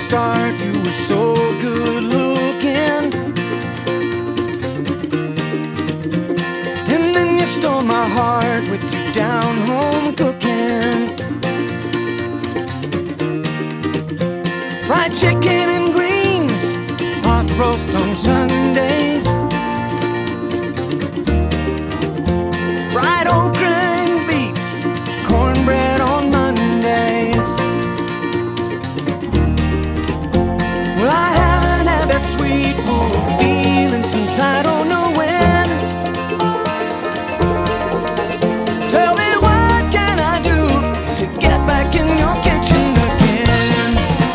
start, you were so good looking, and then you stole my heart with your down-home cooking. Fried chicken and greens, hot roast on Sundays, fried okra and beets, cornbread on Mondays. Well, I haven't had that sweet full feeling since I don't know when. Tell me, what can I do to get back in your kitchen again?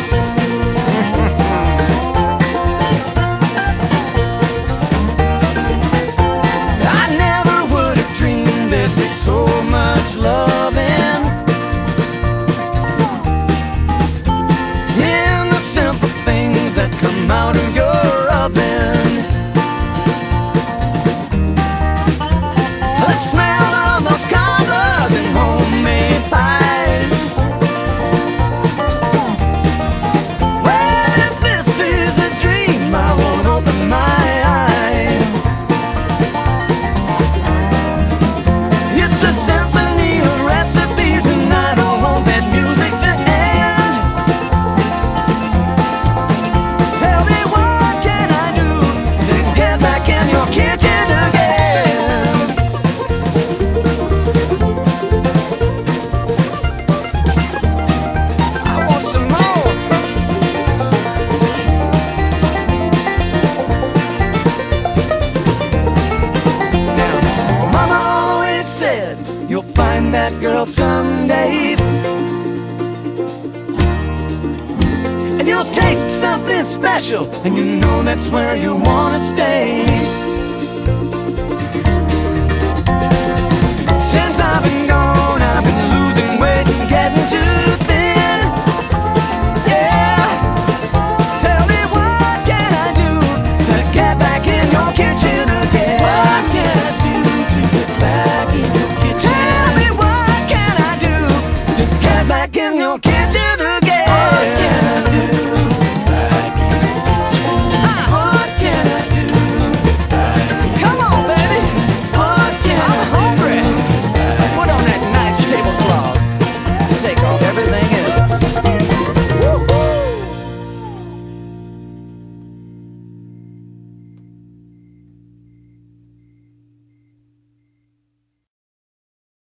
I never would have dreamed there'd be so much loving in the simple things that come out of your oven. The smell of those cobblers and homemade pies. Well, if this is a dream, I won't open my eyes. It's a symphony of recipes, and I don't want that music to end. Tell me, what can I do to get back in your kitchen again? I want some more. Now, Mama always said you'll find that girl someday, and you'll taste something special, and you know that's where you wanna stay.